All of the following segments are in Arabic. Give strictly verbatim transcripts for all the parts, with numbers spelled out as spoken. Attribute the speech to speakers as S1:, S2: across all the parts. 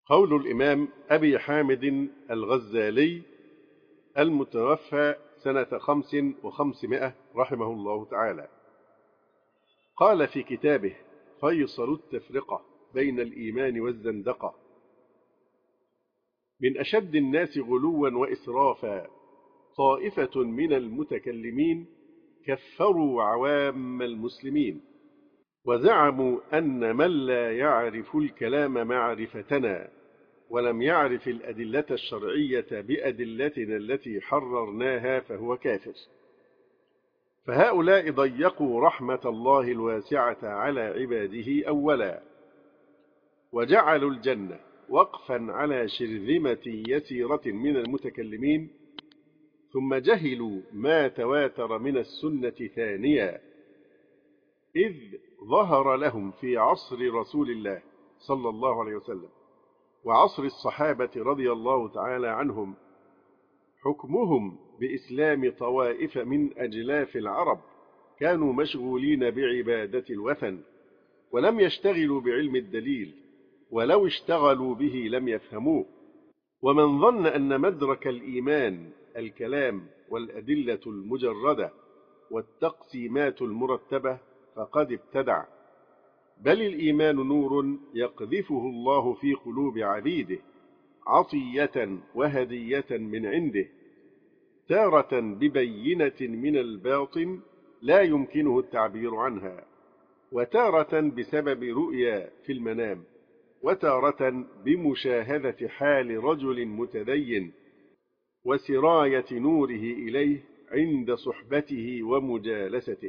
S1: قول الإمام أبي حامد الغزالي المتوفى سنة خمس وخمسمائة رحمه الله تعالى، قال في كتابه فيصل التفرقة بين الإيمان والزندقة: من أشد الناس غلوا وإسرافا طائفة من المتكلمين كفروا عوام المسلمين، وزعموا أن من لا يعرف الكلام معرفتنا ولم يعرف الأدلة الشرعية بأدلتنا التي حررناها فهو كافر. فهؤلاء ضيقوا رحمة الله الواسعة على عباده أولا، وجعلوا الجنة وقفا على شرذمة يسيرة من المتكلمين، ثم جهلوا ما تواتر من السنة ثانيا، إذ ظهر لهم في عصر رسول الله صلى الله عليه وسلم وعصر الصحابة رضي الله تعالى عنهم حكمهم بإسلام طوائف من أجلاف العرب كانوا مشغولين بعبادة الوثن ولم يشتغلوا بعلم الدليل، ولو اشتغلوا به لم يفهموه. ومن ظن أن مدرك الإيمان الكلام والأدلة المجردة والتقسيمات المرتبة فقد ابتدع، بل الإيمان نور يقذفه الله في قلوب عبيده عطية وهدية من عنده، تارة ببينة من الباطن لا يمكنه التعبير عنها، وتارة بسبب رؤيا في المنام، وتارة بمشاهدة حال رجل متدين وسراية نوره إليه عند صحبته ومجالسته،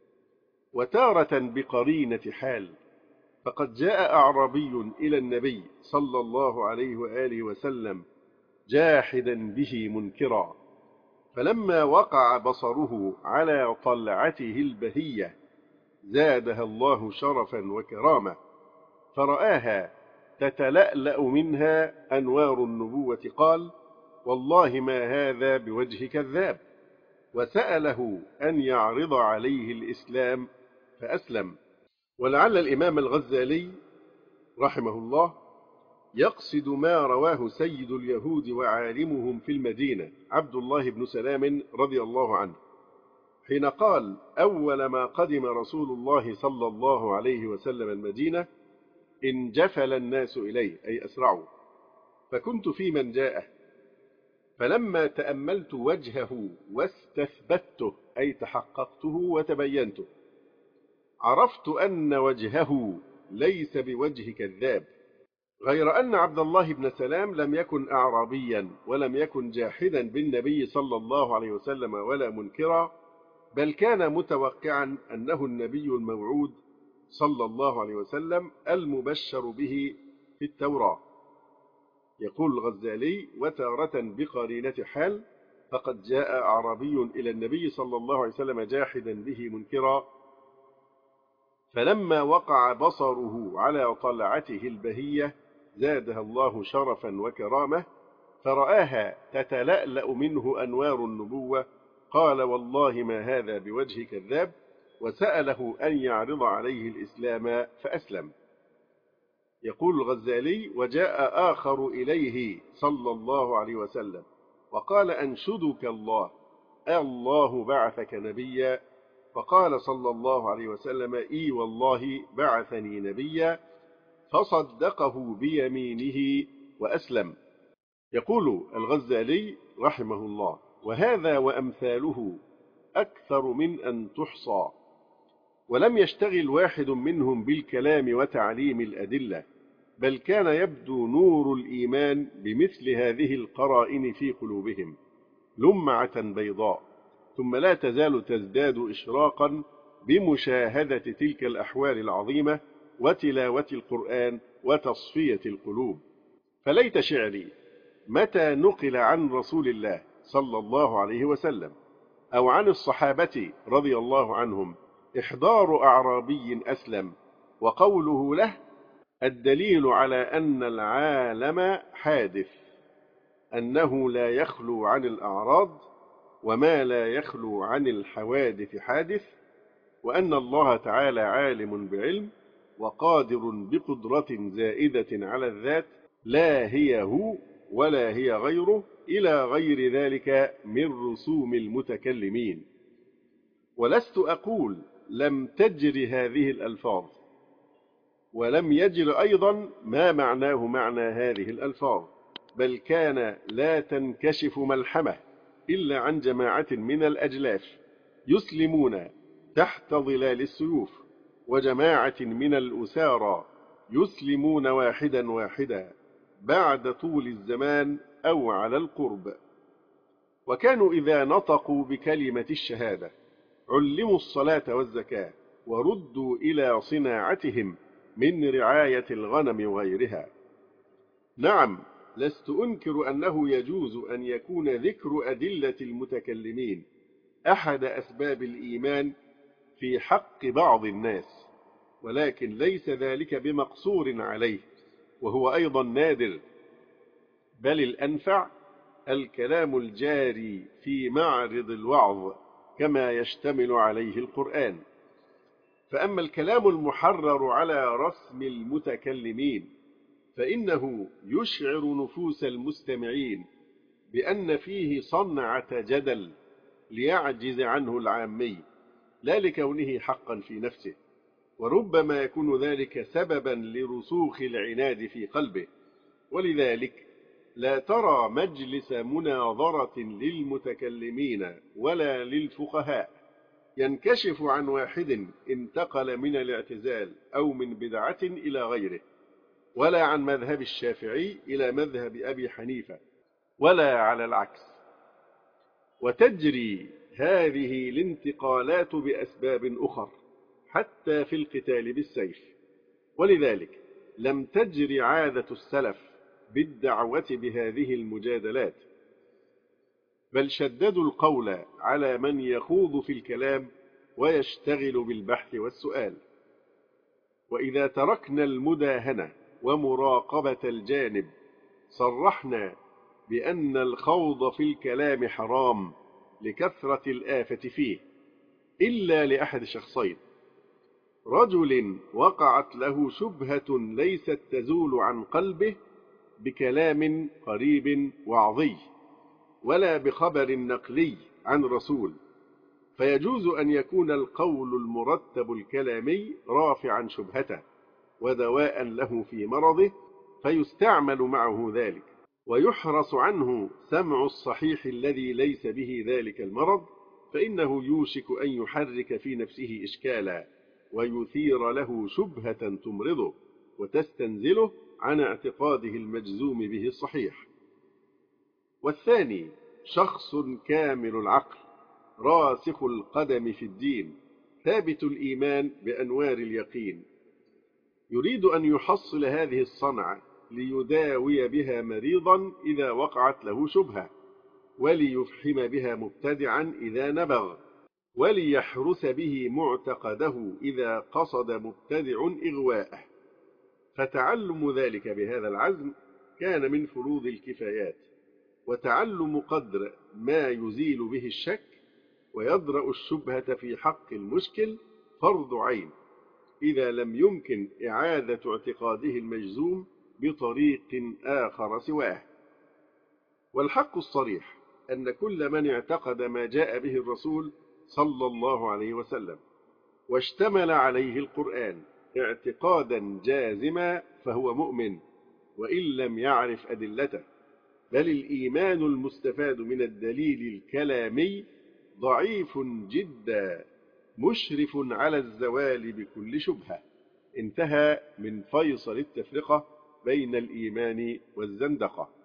S1: وتارة بقرينة حال. فقد جاء أعرابي إلى النبي صلى الله عليه وآله وسلم جاحدا به منكرا، فلما وقع بصره على طلعته البهية زادها الله شرفا وكرامة، فرآها تتلألأ منها أنوار النبوة، قال: والله ما هذا بوجه كذاب، وسأله أن يعرض عليه الإسلام فأسلم. ولعل الإمام الغزالي رحمه الله يقصد ما رواه سيد اليهود وعالمهم في المدينة عبد الله بن سلام رضي الله عنه، حين قال: أول ما قدم رسول الله صلى الله عليه وسلم المدينة انجفل الناس إليه، أي أسرعوا، فكنت في من جاءه، فلما تأملت وجهه واستثبته، أي تحققته وتبينته، عرفت أن وجهه ليس بوجه كذاب، غير أن عبد الله بن سلام لم يكن أعرابيا ولم يكن جاحدا بالنبي صلى الله عليه وسلم ولا منكرا، بل كان متوقعا أنه النبي الموعود صلى الله عليه وسلم المبشر به في التوراة. يقول الغزالي: وتارة بقرينة حال، فقد جاء أعرابي إلى النبي صلى الله عليه وسلم جاحدا به منكرا، فلما وقع بصره على طلعته البهية زادها الله شرفا وكرامة، فرآها تتلألأ منه أنوار النبوة، قال: والله ما هذا بوجه كذاب، وسأله أن يعرض عليه الإسلام فأسلم. يقول الغزالي: وجاء آخر إليه صلى الله عليه وسلم وقال: أنشدك الله، الله بعثك نبيا؟ فقال صلى الله عليه وسلم: إي والله بعثني نبيا، فصدقه بيمينه وأسلم. يقول الغزالي رحمه الله: وهذا وأمثاله أكثر من أن تحصى، ولم يشتغل واحد منهم بالكلام وتعليم الأدلة، بل كان يبدو نور الإيمان بمثل هذه القرائن في قلوبهم لمعة بيضاء، ثم لا تزال تزداد إشراقا بمشاهدة تلك الأحوال العظيمة وتلاوة القرآن وتصفية القلوب. فليت شعري متى نقل عن رسول الله صلى الله عليه وسلم أو عن الصحابة رضي الله عنهم إحضار أعرابي أسلم وقوله له: الدليل على أن العالم حادث أنه لا يخلو عن الأعراض، وما لا يخلو عن الحوادث حادث، وأن الله تعالى عالم بعلم وقادر بقدرة زائدة على الذات، لا هي هو ولا هي غيره إلى غير ذلك من رسوم المتكلمين. ولست أقول لم تجر هذه الألفاظ، ولم يجر أيضا ما معناه معنى هذه الألفاظ، بل كان لا تنكشف ملحمة إلا عن جماعة من الأجلاف يسلمون تحت ظلال السيوف، وجماعة من الأسارى يسلمون واحدا واحدا بعد طول الزمان أو على القرب. وكانوا إذا نطقوا بكلمة الشهادة علموا الصلاة والزكاة، وردوا إلى صناعتهم من رعاية الغنم وغيرها. نعم، لست أنكر أنه يجوز أن يكون ذكر أدلة المتكلمين أحد أسباب الإيمان في حق بعض الناس، ولكن ليس ذلك بمقصور عليه، وهو أيضا نادر، بل الأنفع الكلام الجاري في معرض الوعظ كما يشتمل عليه القرآن. فأما الكلام المحرر على رسم المتكلمين فإنه يشعر نفوس المستمعين بأن فيه صنعة جدل ليعجز عنه العامي، لا لكونه حقا في نفسه، وربما يكون ذلك سببا لرسوخ العناد في قلبه. ولذلك لا ترى مجلس مناظرة للمتكلمين ولا للفقهاء ينكشف عن واحد انتقل من الاعتزال أو من بدعة إلى غيره، ولا عن مذهب الشافعي إلى مذهب أبي حنيفة، ولا على العكس. وتجري هذه الانتقالات بأسباب أخر حتى في القتال بالسيف. ولذلك لم تجر عادة السلف بالدعوة بهذه المجادلات، بل شددوا القول على من يخوض في الكلام ويشتغل بالبحث والسؤال. وإذا تركنا المداهنة ومراقبة الجانب صرحنا بأن الخوض في الكلام حرام لكثرة الآفة فيه، إلا لأحد شخصين: رجل وقعت له شبهة ليست تزول عن قلبه بكلام قريب وعظي ولا بخبر نقلي عن رسول، فيجوز أن يكون القول المرتب الكلامي رافعا شبهته ودواء له في مرضه، فيستعمل معه ذلك، ويحرص عنه سمع الصحيح الذي ليس به ذلك المرض، فإنه يوشك أن يحرك في نفسه إشكالا ويثير له شبهة تمرضه وتستنزله عن اعتقاده المجزوم به الصحيح. والثاني شخص كامل العقل راسخ القدم في الدين ثابت الإيمان بأنوار اليقين، يريد أن يحصل هذه الصنعة ليداوي بها مريضا إذا وقعت له شبهة، وليفحم بها مبتدعا إذا نبغ، وليحرس به معتقده إذا قصد مبتدع إغواءه. فتعلم ذلك بهذا العزم كان من فروض الكفايات، وتعلم قدر ما يزيل به الشك ويدرأ الشبهة في حق المشكل فرض عين، إذا لم يمكن إعادة اعتقاده المجزوم بطريق آخر سواه. والحق الصريح أن كل من اعتقد ما جاء به الرسول صلى الله عليه وسلم واشتمل عليه القرآن اعتقادا جازما فهو مؤمن وإن لم يعرف أدلته، بل الإيمان المستفاد من الدليل الكلامي ضعيف جدا مشرف على الزوال بكل شبهة. انتهى من فيصل التفرقة بين الإيمان والزندقة.